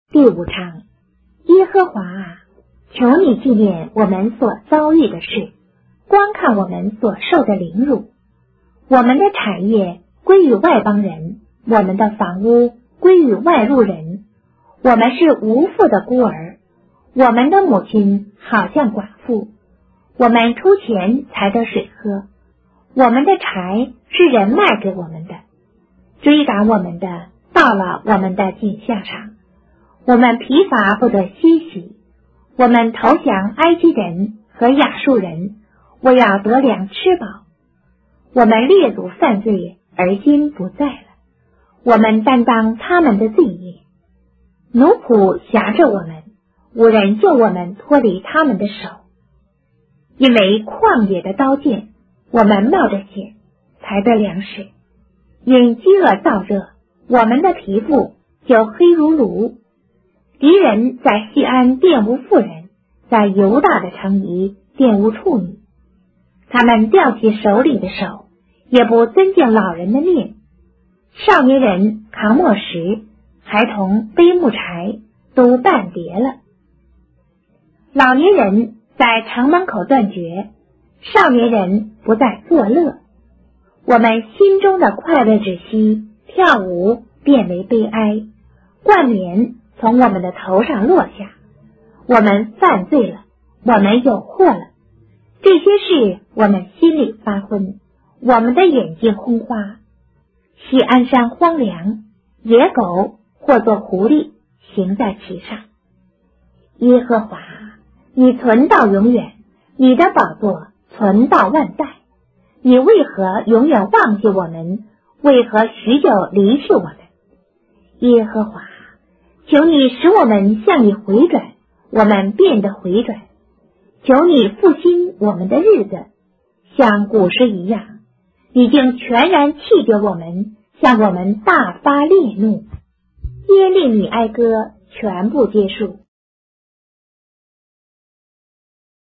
第5章，耶和华啊，求你纪念我们所遭遇的事，观看我们所受的凌辱。我们的产业归于外邦人，我们的房屋归于外路人。我们是无父的孤儿，我们的母亲好像寡妇。我们出钱才得水喝，我们的柴是人卖给我们的。追赶我们的到了我们的井下场，我们疲乏不得歇息。我们投降埃及人和亚述人，我要得粮吃饱。我们列祖犯罪，而今不在了，我们担当他们的罪孽。奴仆辖着我们，无人救我们脱离他们的手。因为旷野的刀剑，我们冒着险才得粮食。因饥饿燥热，我们的皮肤就黑如炉。敌人在西安玷污妇人，在犹大的城邑玷污处女。他们吊起首领的手，也不尊敬老人的面。少年人扛磨石，孩童背木柴，都半跌了。老年人在城门口断绝，少年人不再作乐。我们心中的快乐止息，跳舞变为悲哀，冠冕从我们的头上落下。我们犯罪了，我们有祸了。这些事我们心里发昏，我们的眼睛昏花。西安山荒凉，野狗或作狐狸行在其上。耶和华，你存到永远，你的宝座存到万代。你为何永远忘记我们？为何许久离弃我们？耶和华，求你使我们向你回转，我们变得回转。求你复兴我们的日子，像古时一样。你竟全然弃绝我们，向我们大发烈怒。耶利米哀歌全部结束。